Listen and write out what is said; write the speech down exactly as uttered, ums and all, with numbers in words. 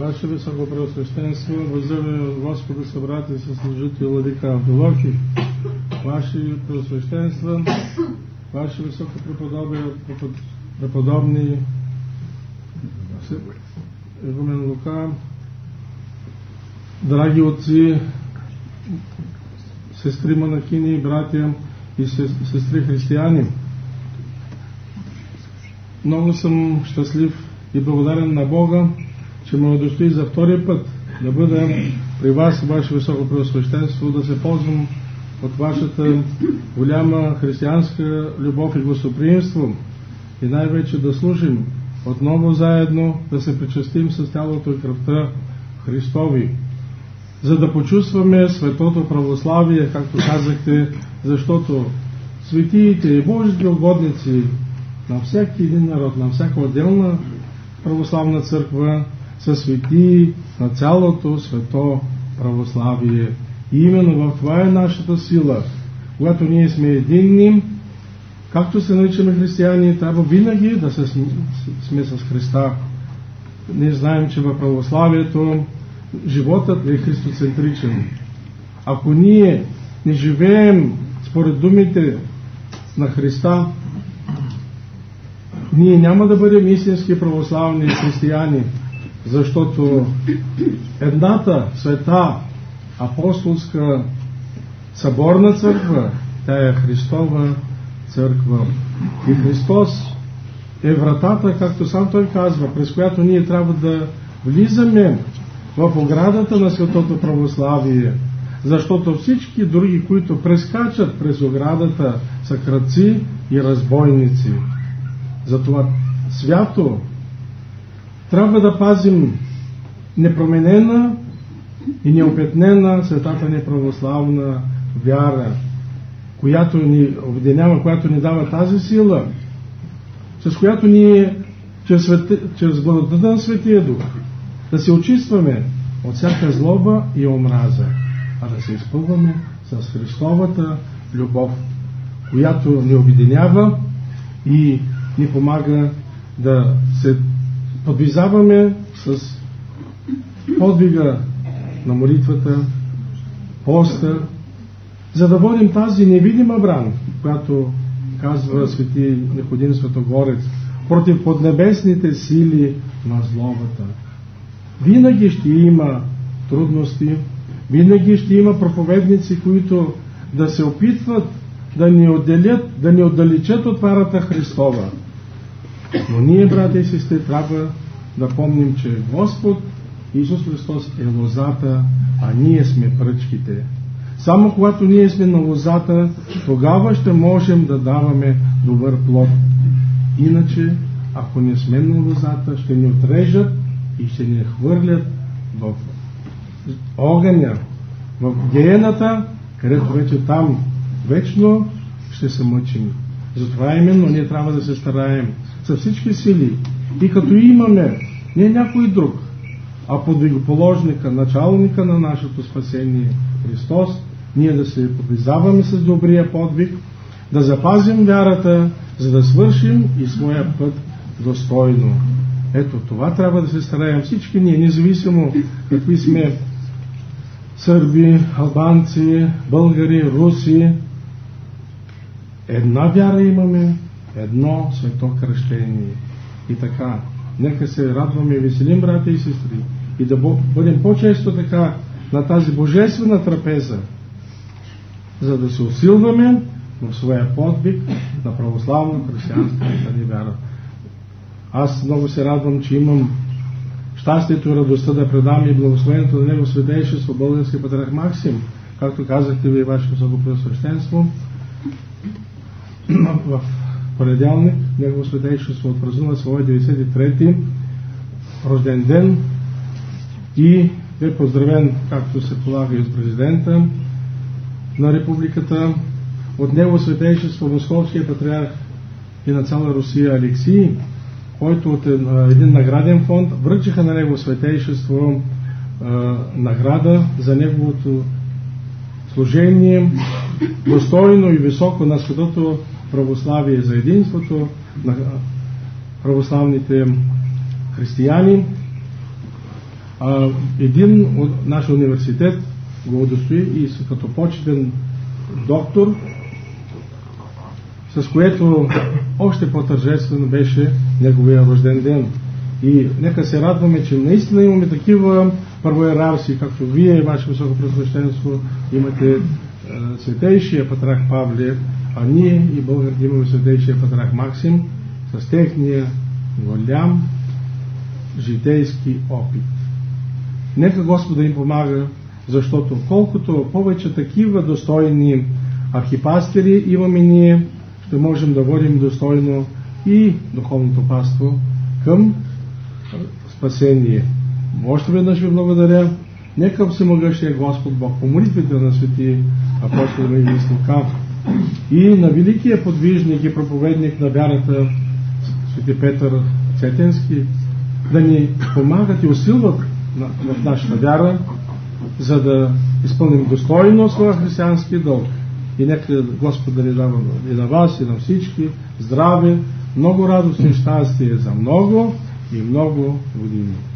Ваше Високопреосвященство, възлюбени от Господа събрати със служители владика Амфилохий, Ваше Преосвященство, Ваше Високопреподобие, преподобни Игумен Лука, драги отци, сестри монахини, братя и сестри християни, много съм щастлив и благодарен на Бога, че ме удостои за втори път да бъда при вас, Ваше Високопреосвященство, да се ползвам от Вашата голяма християнска любов и гостоприемство и най-вече да служим отново заедно, да се причастим с тялото и кръвта Христови, за да почувстваме светото православие, както казахте, защото светиите и Божите угодници на всеки един народ, на всяка отделна православна църква са светии на цялото свето православие. И именно в това е нашата сила. Когато ние сме единни, както се наричаме християни, трябва винаги да се сме с Христа. Ние знаем, че в православието животът е христоцентричен. Ако ние не живеем според думите на Христа, ние няма да бъдем истински православни християни, защото едната света апостолска съборна църква, тя е Христова църква. И Христос е вратата, както сам Той казва, през която ние трябва да влизаме в оградата на светото православие, защото всички други, които прескачат през оградата, са крадци и разбойници. Затова свято трябва да пазим непроменена и неопетнена светата ни православна вяра, която ни обединява, която ни дава тази сила, с която ние чрез, чрез благодата на Светия Дух да се очистваме от всяка злоба и омраза, а да се изпълваме с Христовата любов, която ни обединява и ни помага да се подвизаваме с подвига на молитвата, поста, за да водим тази невидима брана, която казва свети Никодим Светогорец, против поднебесните сили на злобата. Винаги ще има трудности, винаги ще има проповедници, които да се опитват да ни отделят, да ни отдалечат от вярата Христова. Но ние, братя и сестри, трябва да помним, че Господ Исус Христос е лозата, а ние сме пръчките. Само когато ние сме на лозата, тогава ще можем да даваме добър плод. Иначе, ако не сме на лозата, ще ни отрежат и ще ни хвърлят в огъня, в геената, където вече там вечно ще се мъчим. Затова именно ние трябва да се стараем със всички сили. И като имаме не някой друг, а подвигоположника, началника на нашето спасение Христос, ние да се подвизаваме с добрия подвиг, да запазим вярата, за да свършим и своя път достойно. Ето това трябва да се стараем всички ние, независимо какви сме сърби, албанци, българи, руси. Една вяра имаме, едно свето кръщение. И така, нека се радваме и веселим, братя и сестри, и да бъдем по-често така на тази божествена трапеза, за да се усилваме в своя подвиг на православна християнската ни вяра. Аз много се радвам, че имам щастието и радостта да предам и благословението на Него Святейшество български патриарх Максим, както казахте ви, Ваше Високопреосвященство. В понеделник Негово Святейшество отпразнува своя деветдесет и трети рожден ден и е поздравен, както се полага и от президента на републиката, от Негово Святейшество Московския патриарх и на цяла Русия Алексий, който от един награден фонд връчиха на Негово Святейшество а, награда за неговото служение, достойно и високо на светото православие, за единството на православните християни. А, един от нашия университет го удостои и като почетен доктор, с което още по-тържествено беше неговия рожден ден. И нека се радваме, че наистина имаме такива първоиерарси, както вие, ваше високопресвещенство, имате е, светейшия патриарх Павле, а ние и българите имаме светейшия патриарх Максим с техния голям житейски опит. Нека Господа им помага, защото колкото повече такива достойни архипастери имаме ние, ще можем да водим достойно и духовното паство към спасение. Още веднъж ви благодаря. Нека всемогъщия Господ Бог по молитвите на свети апостол и вестника и на великия подвижник и проповедник на вярата свети Петър Цетенски да ни помагат и усилват в нашата вяра, за да изпълним достойно своя християнски дълг. И нека Господ да ни дава и на вас, и на всички здраве, много радост и щастие за много и много години.